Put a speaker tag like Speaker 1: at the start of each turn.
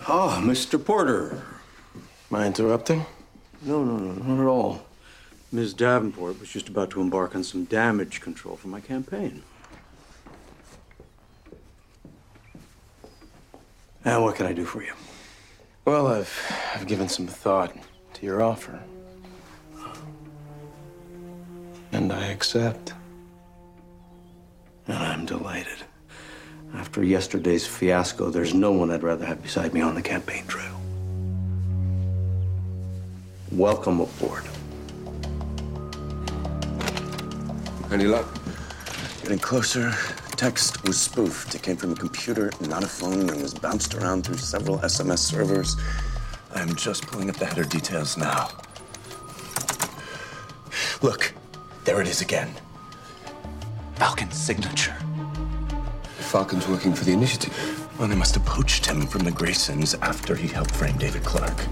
Speaker 1: Ah, Mr. Porter.
Speaker 2: Am I interrupting?
Speaker 1: No, not at all. Ms. Davenport was just about to embark on some damage control for my campaign. And what can I do for you?
Speaker 2: Well, I've given some thought to your offer. And I accept.
Speaker 1: And I'm delighted. After yesterday's fiasco, there's no one I'd rather have beside me on the campaign trail. Welcome aboard.
Speaker 3: Any luck? Getting closer. Text was spoofed. It came from a computer, not a phone, and was bounced around through several SMS servers. I'm just pulling up the header details now. Look, there it is again. Falcon's signature.
Speaker 4: Falcon's working for the Initiative.
Speaker 3: Well, they must have poached him from the Graysons after he helped frame David Clark.